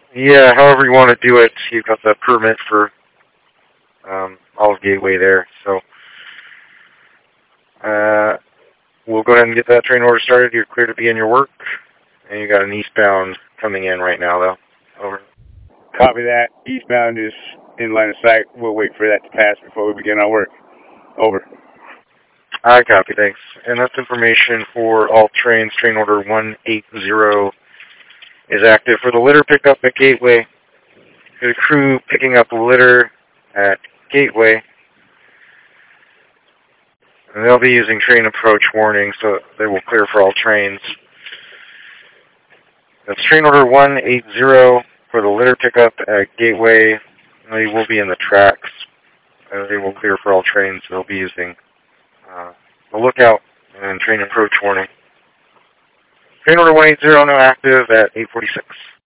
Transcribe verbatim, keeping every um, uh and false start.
Yeah, however you want to do it. You've got the permit for um, Olive Gateway there. So uh, we'll go ahead and get that train order started. You're clear to be in your work. And you got an eastbound coming in right now, though. Over. Copy that. Eastbound is in line of sight. We'll wait for that to pass before we begin our work. Over. I copy, thanks. And that's information for all trains. Train order one eighty is active for the litter pickup at Gateway. The crew picking up litter at Gateway. And they'll be using train approach warning, so they will clear for all trains. That's train order one eighty for the litter pickup at Gateway. They will be in the tracks. Uh, they will clear for all trains. They'll be using uh, the lookout and train approach warning. Train order one eighty now active at eight forty-six.